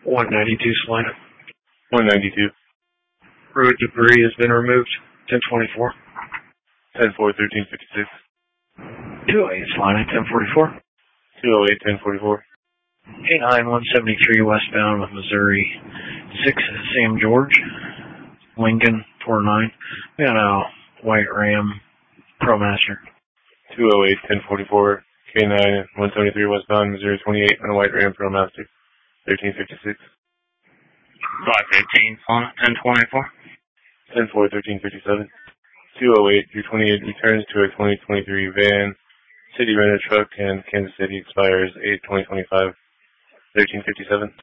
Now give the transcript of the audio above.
192 Salina. 192. Road debris has been removed. 1024. 10-4, 1356. 208 Salina. 1044. 208, 1044. K9 173 westbound with Missouri 6 Sam George. Lincoln 49. We got a white Ram ProMaster. 208, 1044. K9 173 westbound Missouri 28 on a white Ram ProMaster. 1356. 515 Salina. 1024. 10-4, 1357. 208 through 28 returns to a 2023 van, city rented truck, and Kansas City expires 8/2025, 1357.